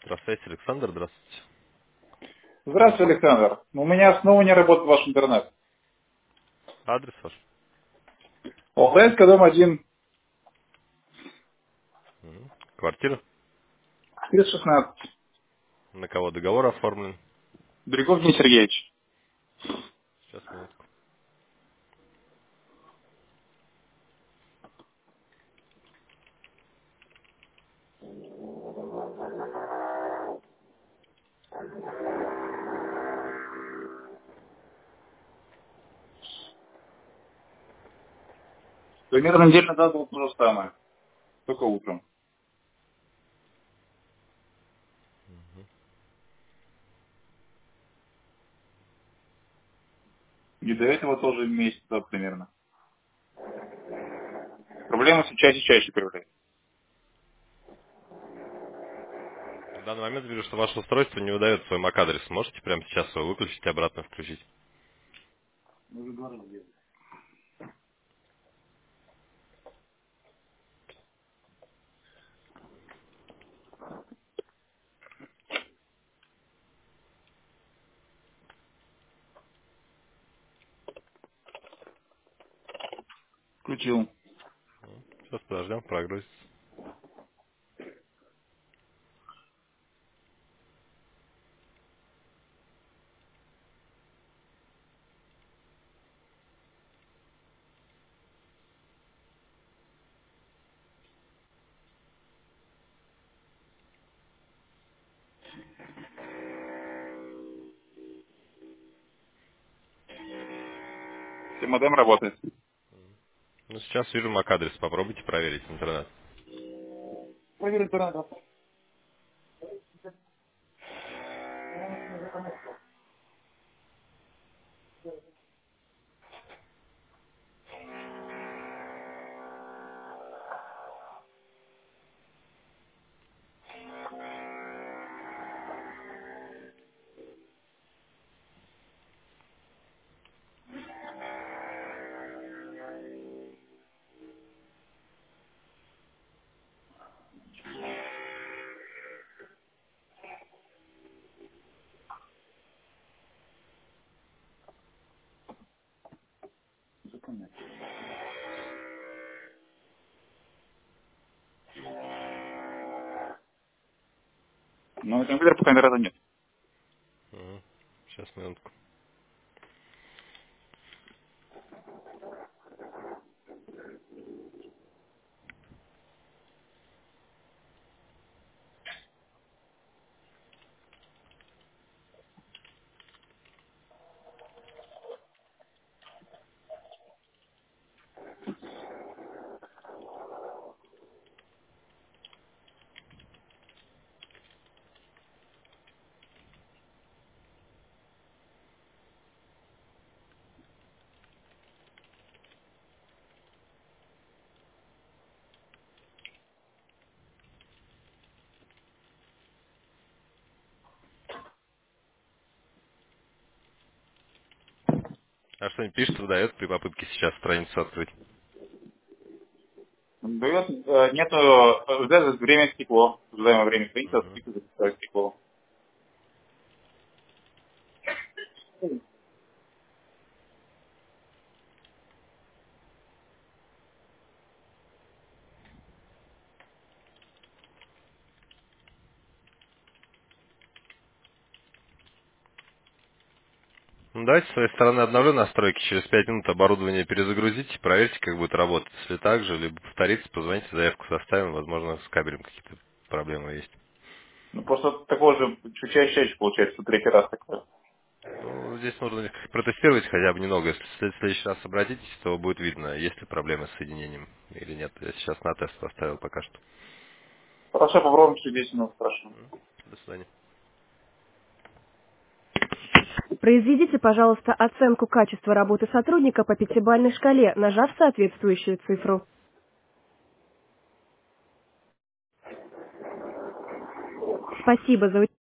Здравствуйте, Александр, здравствуйте. Здравствуйте, Александр. У меня снова не работает ваш интернет. Адрес ваш? Алтайский дом 1, Квартира? 316. На кого договор оформлен? Берегов Дмитрий Сергеевич. Сейчас, минутку. Примерно неделю назад было то же самое. Только утром. И до этого тоже месяца примерно. Проблема все чаще и чаще появляется. В данный момент вижу, что ваше устройство не выдает свой MAC-адрес. Можете прямо сейчас его выключить и обратно включить? Мы уже говорили. Включил. Сейчас подождем, прогрузится. Все, модем работает. Ну, сейчас вижу MAC-адрес. Попробуйте проверить интернет. Проверь интернет. Но на компьютере пока интернета нет. Сейчас, минутку. А что-нибудь пишет, выдает при попытке сейчас страницу открыть? Дает, нету, время стекло. Ожидаемое время страницы, стекло. Ну, давайте с своей стороны обновлю настройки. Через 5 минут оборудование перезагрузите, проверьте, как будет работать. Если так же, либо повторится, позвоните, заявку составим. Возможно, с кабелем какие-то проблемы есть. Ну, просто такое же чуть чаще и чаще получается, что третий раз такое. Ну, здесь нужно протестировать хотя бы немного. Если в следующий раз обратитесь, то будет видно, есть ли проблемы с соединением или нет. Я сейчас на тест поставил пока что. Хорошо, попробуем через 10 минут, хорошо. До свидания. Произведите, пожалуйста, оценку качества работы сотрудника по пятибалльной шкале, нажав соответствующую цифру. Спасибо за